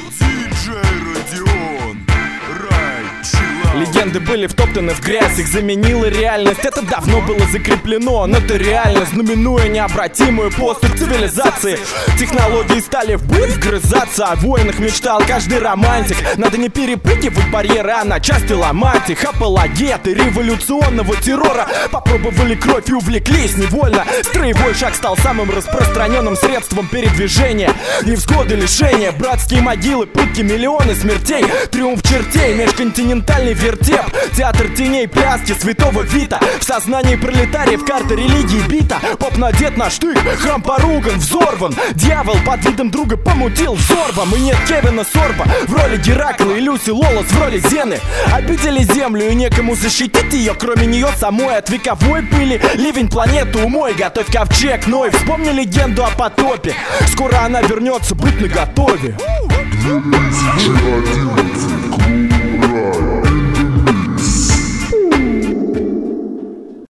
Легенды были втоптаны в грязь, их заменила реальность. Это давно было закреплено, но это реальность, знаменуя необратимую поступь цивилизации. Технологии стали в быт вгрызаться, о войнах мечтал каждый романтик. Надо не перепрыгивать барьеры, а на части ломать их. Апологеты революционного террора попробовали кровь и увлеклись невольно. Строевой шаг стал самым распространенным средством передвижения. Невзгоды, лишения, братские могилы, пытки, миллионы смертей, триумф чертей, межконтинентальный вертеп, театр теней, пляски святого Вита. В сознании пролетариев карта религии бита. Поп надет на штык, храм поруган, взорван. Дьявол под видом друга помутил взорвом. И нет Кевина Сорба в роли Геракла и Люси Лолос в роли Зены. Обидели землю и некому защитить ее, кроме нее самой от вековой пыли. Ливень планету умой, готовь ковчег Ной. Вспомни легенду о потопе, скоро она вернется, быть наготове. 2011 клуб.